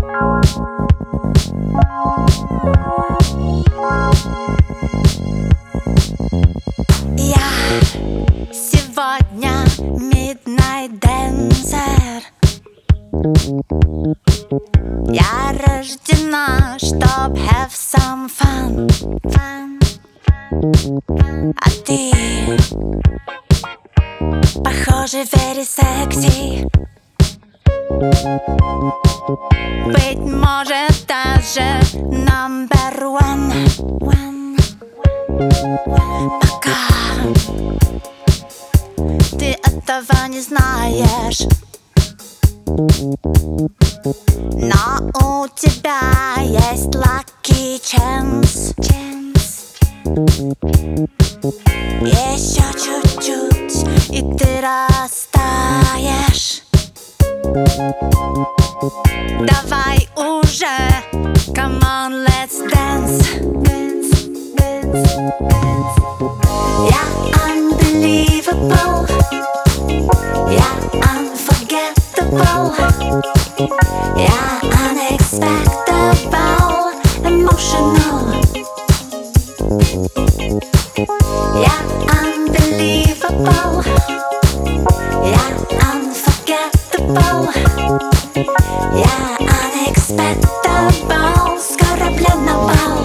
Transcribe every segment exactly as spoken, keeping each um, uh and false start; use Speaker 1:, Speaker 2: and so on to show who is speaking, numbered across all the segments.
Speaker 1: Я сегодня Midnight Dancer. Я рождена, чтоб have some fun, fun. А ты, похоже, very sexy. Быть может, даже number one, one, one. Пока ты этого не знаешь, но у тебя есть lucky chance, chance. Еще чуть-чуть, и ты растаешь. Давай уже, come on, let's dance, dance, dance, dance. Я unbelievable, я unforgettable, я unexpectable, emotional. Я unbelievable, я unforgettable, я unexpectable, с корабля на бал.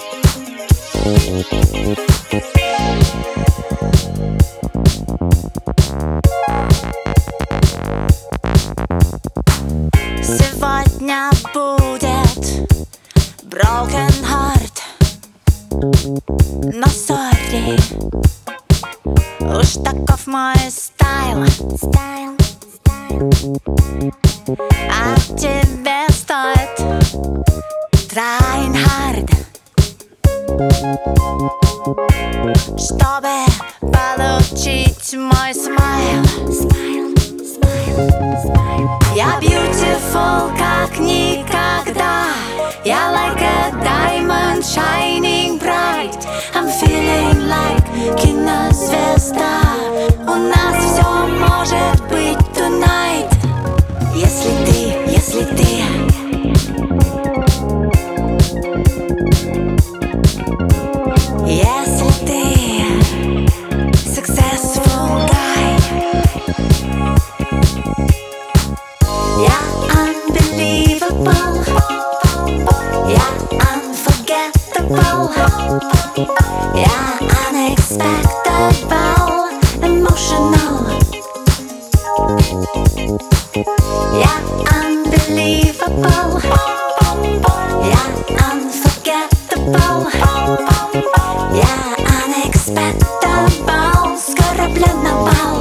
Speaker 1: Сегодня будет broken heart, но sorry, уж таков мой стайл, стайл, стайл. А тебе стоит trying hard, чтобы получить мой смайл, смайл, смайл, смайл. Я beautiful как никогда, я like a diamond shining bright. I'm feeling like кинозвезда. У нас все может быть tonight. Если ты, если ты Если ты successful guy. Я unbelievable, я unforgettable, я unexpectable, emotional. Я unbelievable, я unforgettable, я unexpectable, с корабля на бал.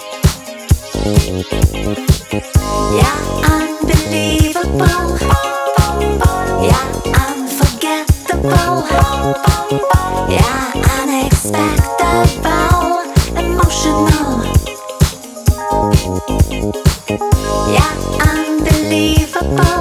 Speaker 1: Я unbelievable, я unforgettable, я unexpectable, emotional. Я unbelievable,